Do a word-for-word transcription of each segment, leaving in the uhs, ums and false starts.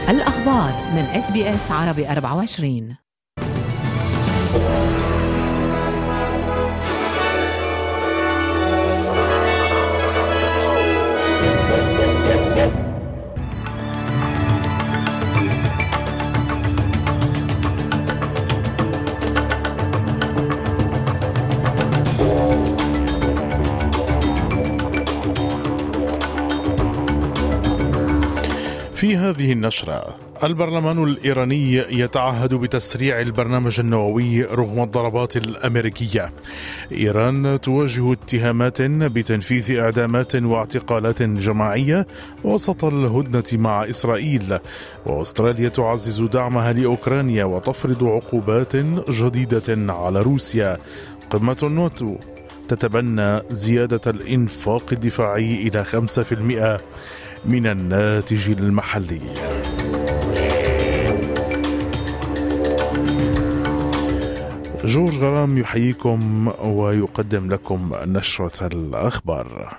الأخبار من إس بي إس عربي أربعة وعشرين. في هذه النشرة: البرلمان الإيراني يتعهد بتسريع البرنامج النووي رغم الضربات الأمريكية. إيران تواجه اتهامات بتنفيذ إعدامات واعتقالات جماعية وسط الهدنة مع إسرائيل. وأستراليا تعزز دعمها لأوكرانيا وتفرض عقوبات جديدة على روسيا. قمة الناتو تتبنى زيادة الإنفاق الدفاعي إلى خمسة بالمئة من الناتج المحلي. جورج غرام يحييكم ويقدم لكم نشرة الأخبار.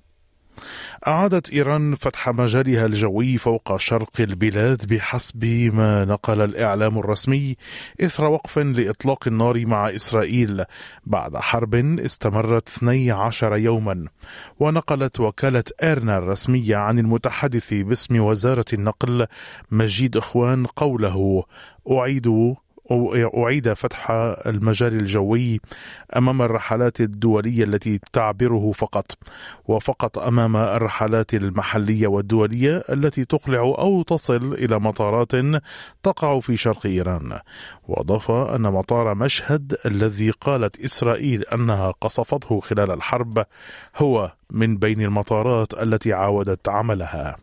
أعادت إيران فتح مجالها الجوي فوق شرق البلاد بحسب ما نقل الإعلام الرسمي إثر وقف لإطلاق النار مع إسرائيل بعد حرب استمرت اثني عشر يوما. ونقلت وكالة إيرنا الرسمية عن المتحدث باسم وزارة النقل مجيد إخوان قوله: أعيد أعيد فتح المجال الجوي أمام الرحلات الدولية التي تعبره فقط، وفقط أمام الرحلات المحلية والدولية التي تقلع أو تصل إلى مطارات تقع في شرق إيران. وأضاف أن مطار مشهد الذي قالت إسرائيل أنها قصفته خلال الحرب هو من بين المطارات التي عاودت عملها.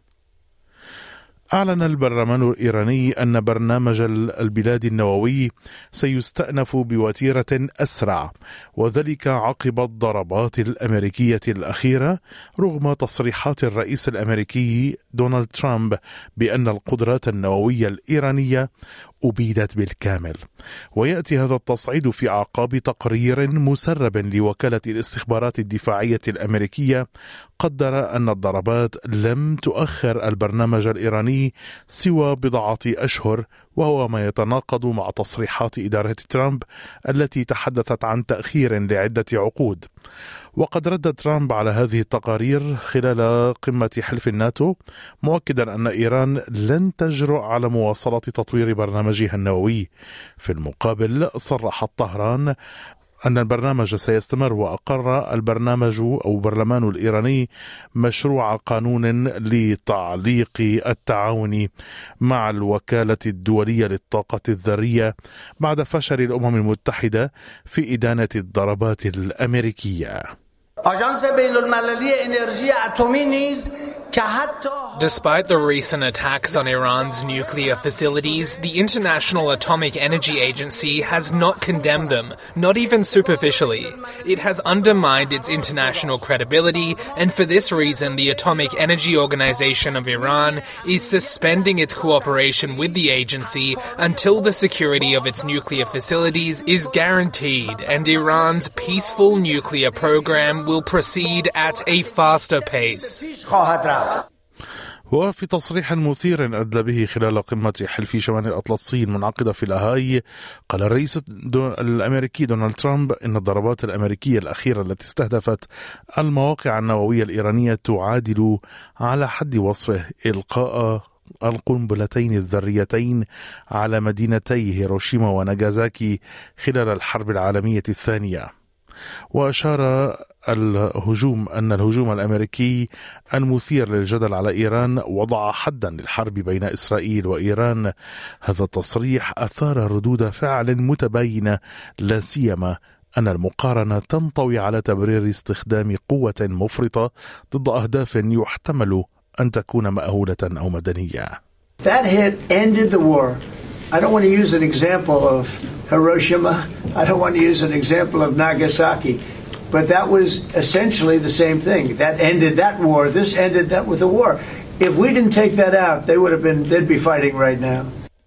أعلن البرلمان الإيراني أن برنامج البلاد النووي سيستأنف بوتيرة أسرع، وذلك عقب الضربات الأمريكية الأخيرة رغم تصريحات الرئيس الأمريكي دونالد ترامب بأن القدرات النووية الإيرانية أبيدت بالكامل. ويأتي هذا التصعيد في أعقاب تقرير مسرب لوكالة الاستخبارات الدفاعية الأمريكية قدر أن الضربات لم تؤخر البرنامج الإيراني سوى بضعة أشهر، وهو ما يتناقض مع تصريحات إدارة ترامب التي تحدثت عن تأخير لعدة عقود. وقد رد ترامب على هذه التقارير خلال قمة حلف الناتو، مؤكدا أن إيران لن تجرؤ على مواصلة تطوير برنامجها النووي. في المقابل صرحت طهران أن البرنامج سيستمر، وأقر البرنامج أو البرلمان الإيراني مشروع قانون لتعليق التعاون مع الوكالة الدولية للطاقة الذرية بعد فشل الأمم المتحدة في إدانة الضربات الأمريكية. Despite the recent attacks on Iran's nuclear facilities, the International Atomic Energy Agency has not condemned them, not even superficially. It has undermined its international credibility, and for this reason, the Atomic Energy Organization of Iran is suspending its cooperation with the agency until the security of its nuclear facilities is guaranteed, and Iran's peaceful nuclear program will proceed at a faster pace. وفي تصريح مثير أدلى به خلال قمة حلف شمال الأطلسي المنعقدة في لاهاي، قال الرئيس الأمريكي دونالد ترامب إن الضربات الأمريكية الأخيرة التي استهدفت المواقع النووية الإيرانية تعادل على حد وصفه إلقاء القنبلتين الذريتين على مدينتي هيروشيما وناغازاكي خلال الحرب العالمية الثانية. وأشار الهجوم أن الهجوم الأمريكي المثير للجدل على إيران وضع حدا للحرب بين إسرائيل وإيران. هذا التصريح أثار ردود فعل متباينة، لا سيما أن المقارنة تنطوي على تبرير استخدام قوة مفرطة ضد أهداف يحتمل أن تكون مأهولة أو مدنية. That hit ended the war. I don't want to use an example of Hiroshima. I don't want to use an example of Nagasaki. But that was essentially the same thing. That ended that war. This ended that with the war. If we didn't take that out, they would have been, they'd be fighting right now.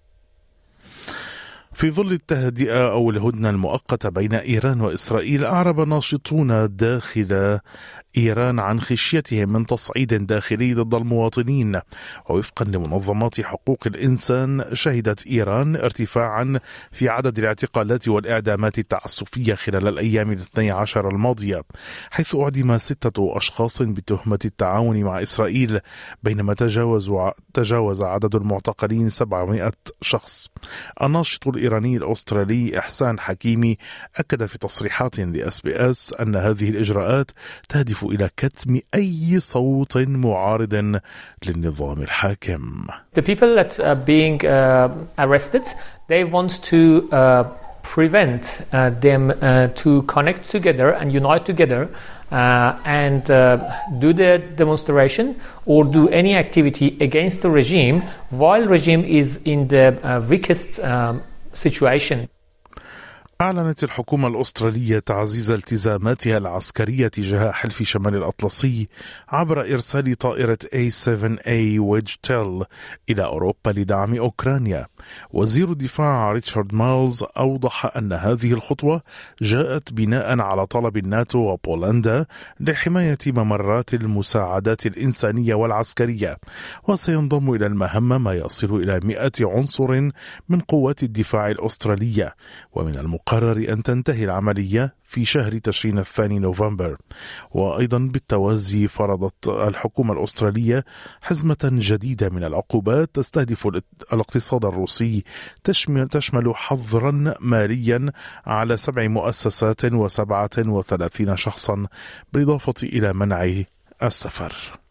في ظل التهدئة أو الهدنة المؤقتة بين إيران وإسرائيل، أعرب ناشطون داخل إيران عن خشيتهم من تصعيد داخلي ضد المواطنين. ووفقا لمنظمات حقوق الإنسان شهدت إيران ارتفاعا في عدد الاعتقالات والإعدامات التعسفية خلال الأيام الاثني عشر الماضية، حيث أعدم ستة أشخاص بتهمة التعاون مع إسرائيل، بينما تجاوز تجاوز عدد المعتقلين سبعمائة شخص. الناشط الإيراني الأسترالي إحسان حكيمي أكد في تصريحات لإس بي إس أن هذه الإجراءات تهدف إلى كتم أي صوت معارض للنظام الحاكم. The people that are being uh, arrested, they want to uh, prevent uh, them uh, to connect together and unite together uh, and uh, do the demonstration or do any activity against the regime while regime is in the uh, weakest um, situation. أعلنت الحكومة الأسترالية تعزيز التزاماتها العسكرية تجاه حلف شمال الأطلسي عبر إرسال طائرة إيه سبعة إيه ويدجتيل إلى أوروبا لدعم أوكرانيا. وزير الدفاع ريتشارد مايلز أوضح أن هذه الخطوة جاءت بناء على طلب الناتو وبولندا لحماية ممرات المساعدات الإنسانية والعسكرية، وسينضم إلى المهمة ما يصل إلى مئة عنصر من قوات الدفاع الأسترالية. ومن المقرر أن تنتهي العملية في شهر تشرين الثاني نوفمبر. وأيضا بالتوازي فرضت الحكومة الأسترالية حزمة جديدة من العقوبات تستهدف الاقتصاد الروسي، تشمل حظرا ماليا على سبع مؤسسات وسبعة وثلاثين شخصا، بالإضافة إلى منع السفر.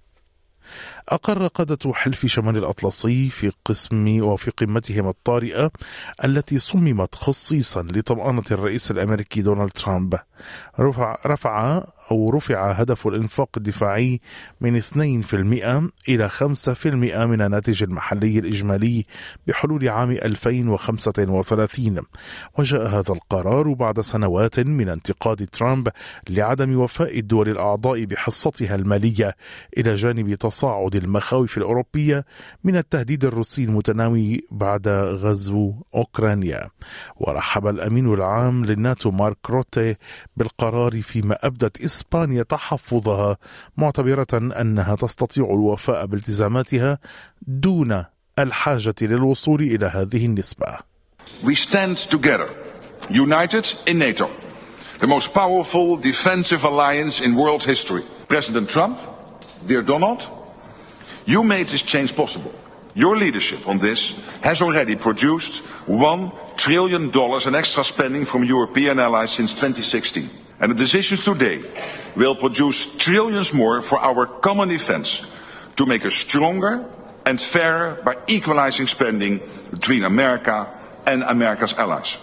أقر قادة حلف شمال الأطلسي في قسم وفي قمتهم الطارئة التي صممت خصيصا لطمأنة الرئيس الأمريكي دونالد ترامب رفع, رفع أو رفع هدف الإنفاق الدفاعي من اثنين بالمئة إلى خمسة بالمئة من الناتج المحلي الإجمالي بحلول عام ألفين وخمسة وثلاثين. وجاء هذا القرار بعد سنوات من انتقاد ترامب لعدم وفاء الدول الأعضاء بحصتها المالية، إلى جانب تصاعد المخاوف الأوروبية من التهديد الروسي المتنامي بعد غزو أوكرانيا. ورحب الأمين العام للناتو مارك روتي بالقرار، فيما أبدت إسبانيا تحفظها معتبرة أنها تستطيع الوفاء بالتزاماتها دون الحاجة للوصول إلى هذه النسبة. We stand together, united in NATO, the most powerful defensive alliance in world history. President Trump, dear Donald, you made this change possible. Your leadership on this has already produced one trillion dollars in extra spending from European allies since twenty sixteen. And the decisions today will produce trillions more for our common defense to make us stronger and fairer by equalizing spending between America and America's allies.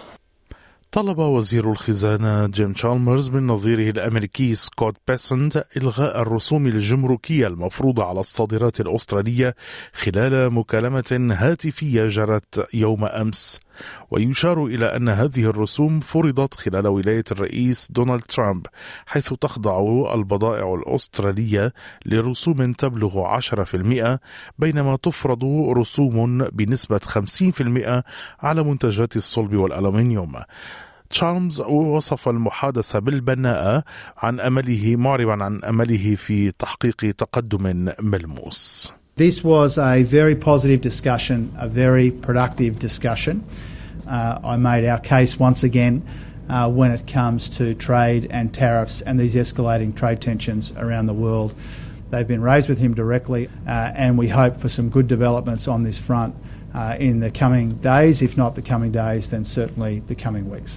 طلب وزير الخزانة جيم تشالمرز من نظيره الأمريكي سكوت بيسنت إلغاء الرسوم الجمركية المفروضة على الصادرات الأسترالية خلال مكالمة هاتفية جرت يوم أمس. ويشار إلى أن هذه الرسوم فرضت خلال ولاية الرئيس دونالد ترامب، حيث تخضع البضائع الأسترالية لرسوم تبلغ عشرة بالمئة، بينما تفرض رسوم بنسبة خمسين بالمئة على منتجات الصلب والألومنيوم. تشارلز وصف المحادثة بالبناءة عن أمله معربا عن أمله في تحقيق تقدم ملموس. This was a very positive discussion, a very productive discussion. Uh, I made our case once again uh, when it comes to trade and tariffs and these escalating trade tensions around the world. They've been raised with him directly uh, and we hope for some good developments on this front uh, in the coming days. If not the coming days, then certainly the coming weeks.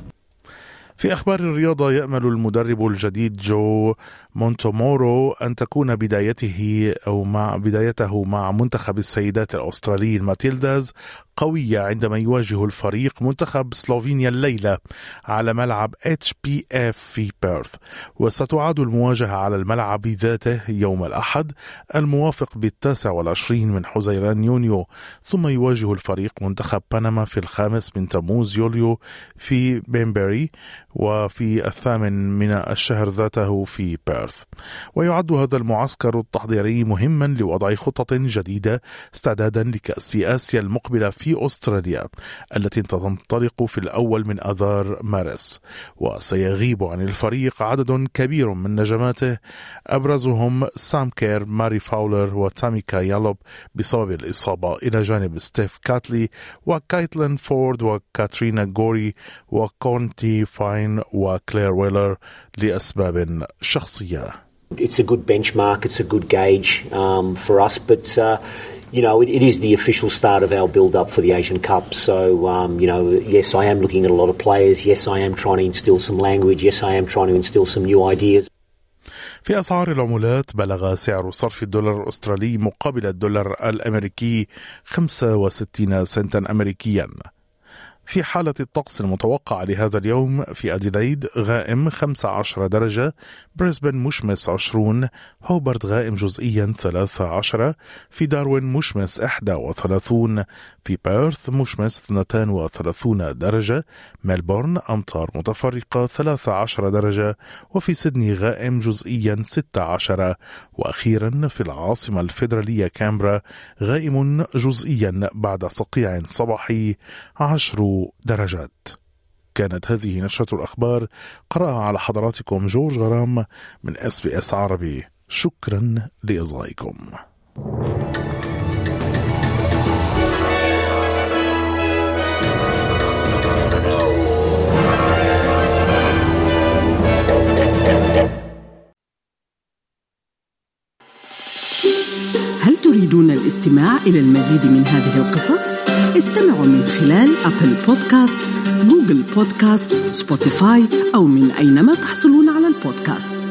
في أخبار الرياضة، يأمل المدرب الجديد جو مونتمورو أن تكون بدايته أو مع بدايته مع منتخب السيدات الأسترالي الماتيلداز قوية عندما يواجه الفريق منتخب سلوفينيا الليلة على ملعب إتش بي إف في بيرث. وستعاد المواجهة على الملعب ذاته يوم الأحد الموافق بالتاسع والعشرين من حزيران يونيو، ثم يواجه الفريق منتخب بنما في الخامس من تموز يوليو في بينبري. وفي الثامن من الشهر ذاته في بيرث. ويعد هذا المعسكر التحضيري مهما لوضع خطط جديدة استعدادا لكأس آسيا المقبلة في أستراليا التي تنطلق في الأول من آذار مارس. وسيغيب عن الفريق عدد كبير من نجماته أبرزهم سام كير، ماري فاولر وتاميكا يالوب بسبب الإصابة، إلى جانب ستيف كاتلي وكايتلين فورد وكاترينا غوري وكونتي فاين وكلير ويلر لأسباب شخصية. It's a good benchmark, it's a good gauge um, for us, but uh, you know, it, it is the official start of our build-up for the Asian Cup. So, um, you know, yes, I am looking at a lot of players. Yes, I am trying to instill some language. Yes, I am trying to instill some new ideas. في أسعار العملات بلغ سعر صرف الدولار الأسترالي مقابل الدولار الأمريكي خمسة وستين سنتا أمريكيا. في حالة الطقس المتوقع لهذا اليوم: في أديلايد غائم خمسة عشر درجة، بريسبن مشمس عشرون، هوبرت غائم جزئيا ثلاثة عشر، في داروين مشمس إحدى وثلاثون، في بيرث مشمس اثنتين وثلاثون درجة، ملبورن أمطار متفرقة ثلاثة عشر درجة، وفي سيدني غائم جزئيا ستة عشر، وأخيرا في العاصمة الفيدرالية كامبرا غائم جزئيا بعد صقيع صباحي عشر درجات. كانت هذه نشرة الأخبار، قرأها على حضراتكم جورج غرام من إس بي إس عربي. شكرا لإصغائكم. هل تريدون الاستماع إلى المزيد من هذه القصص؟ استمعوا من خلال أبل بودكاست، جوجل بودكاست، سبوتيفاي أو من أينما تحصلون على البودكاست.